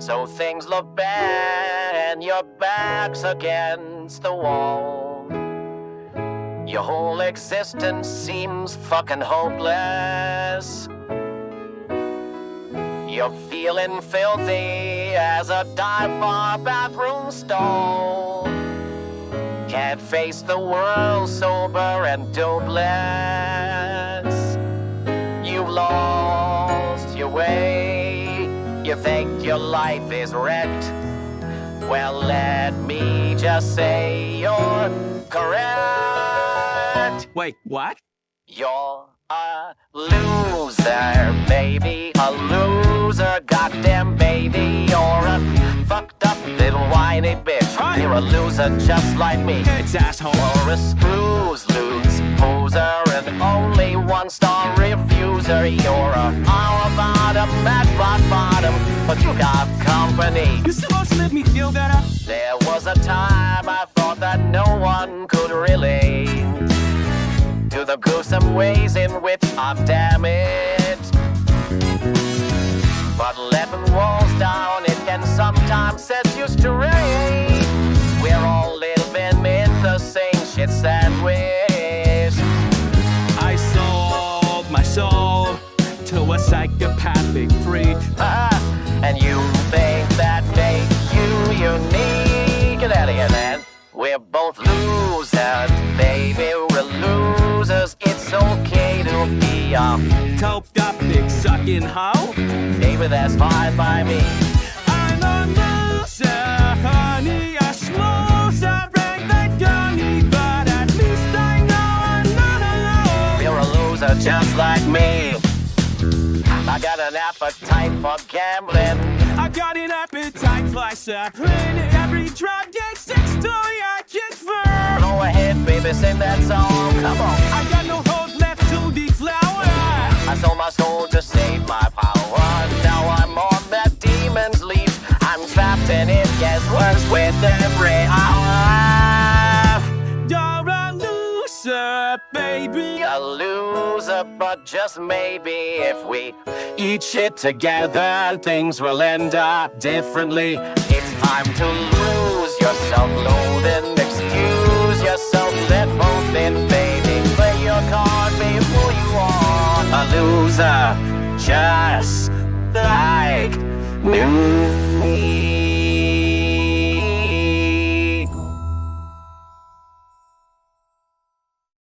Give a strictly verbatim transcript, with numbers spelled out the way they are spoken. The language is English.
So things look bad and your back's against the wall. Your whole existence seems fucking hopeless. You're feeling filthy as a dive bar bathroom stall. Can't face the world sober and dopeless. You've lost your way. You think your life is wrecked. Well, let me just say you're correct. Wait, what? You're a loser, baby, a loser, goddamn baby. You're a fucked up little whiny bitch. Hi. You're a loser just like me. It's asshole. You're a screws loose poser and only one star refuser. You're a hour bottom, at rock bottom, but you got company. You're supposed to let me feel better. There was a time I thought that no one could relate to the gruesome ways in which I'm damaged. But letting walls down, it can sometimes set you straight. We're all living in the same shit sandwich. I sold my soul to a psychopathic freak. Ah, and you think that makes you unique and alien, and we're both losers, baby, we're losers. It's okay to be a Toped up, big sucking hoe. baby, that's fine by me. I'm a loser, honey, a schmoozer, break that gunny, but at least I know I'm not alone. You're a loser just like me. I got an appetite for gambling. I got an appetite for suffering. Every drug gets six to your kid fur. Go ahead, baby, sing that song. Come on. I got no hope left to deflower. I sold my soul to save my power. Now I'm on that demon's leash. I'm trapped and it gets worse with every hour. You're a loser, baby. A loser, but just maybe if we eat shit together, things will end up differently. It's time to lose your self-loathing. Excuse yourself, let both in, baby. Play your card, be who you are. A loser, just like me.